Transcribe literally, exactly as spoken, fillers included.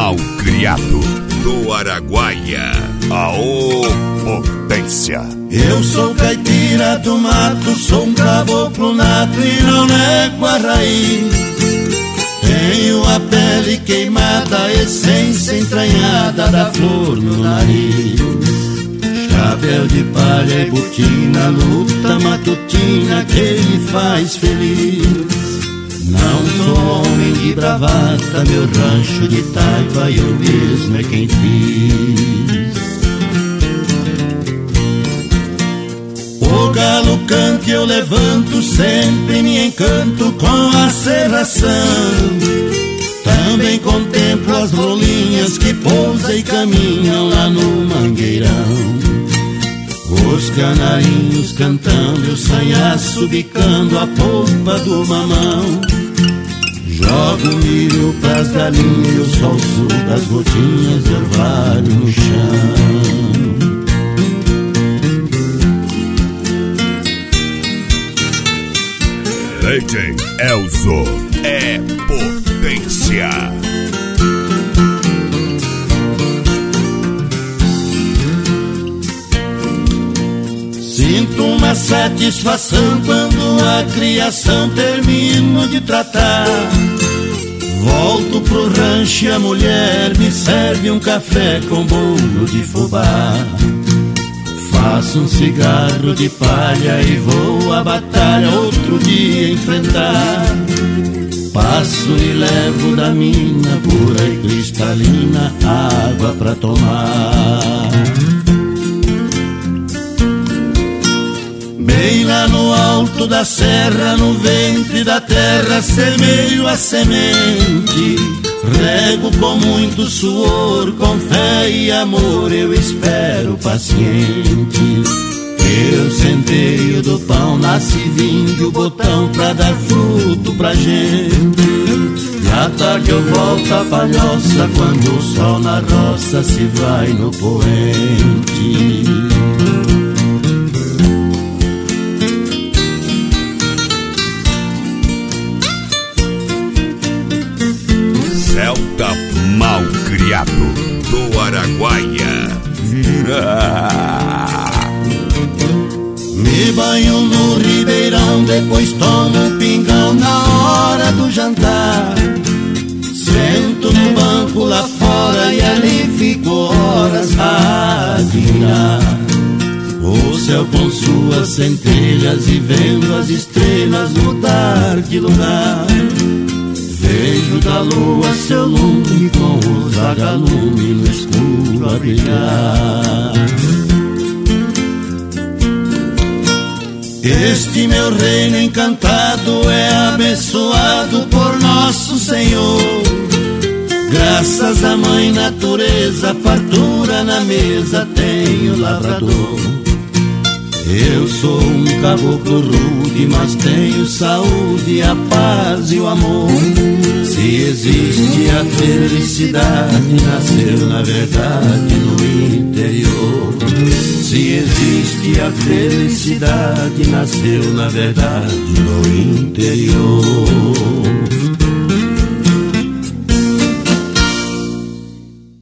Malcriado do Araguaia, aô potência. Eu sou caipira do mato, sou um caboclo nato e não nego a raiz. Tenho a pele queimada, a essência entranhada da flor no nariz. Chapéu de palha e botina, luta matutina que me faz feliz. Não sou homem de bravata, meu rancho de taipa eu mesmo é quem fiz. O galo canta e eu levanto, sempre me encanto com a serração. Também contemplo as rolinhas que pousam e caminham lá no mangueirão. Os canarinhos cantando, eu sanhaço bicando a polpa do mamão. Jogo milho pras galinhas, o sol suga as gotinhas de orvalho no chão. D J Elzo é potência. Sinto uma satisfação quando a criação termino de tratar. Volto pro rancho e a mulher me serve um café com bolo de fubá. Faço um cigarro de palha e vou à batalha outro dia enfrentar. Passo e levo da mina pura e cristalina água pra tomar. Bem lá no alto da serra, no ventre da terra, semeio a semente. Rego com muito suor, com fé e amor, eu espero paciente. Eu centeio do pão, nasce vindo o botão pra dar fruto pra gente. E à tarde eu volto a palhoça, quando o sol na roça se vai no poente. Celta Malcriado do Araguaia. Me banho no ribeirão, depois tomo um pingão na hora do jantar. Sento no banco lá fora e ali fico horas a admirar o céu com suas centelhas e vendo as estrelas mudar de lugar. Vejo da lua seu lume com os vagalumes no escuro a brilhar. Este meu reino encantado é abençoado por nosso Senhor. Graças à mãe natureza, fartura na mesa tenho lavrador. Eu sou um caboclo rude, mas tenho saúde, a paz e o amor. Se existe a felicidade, nasceu na verdade no interior. Se existe a felicidade, nasceu na verdade no interior.